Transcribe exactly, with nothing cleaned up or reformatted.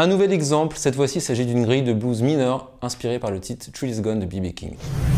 Un nouvel exemple, cette fois-ci il s'agit d'une grille de blues mineur inspirée par le titre Thrill Is Gone de B B King.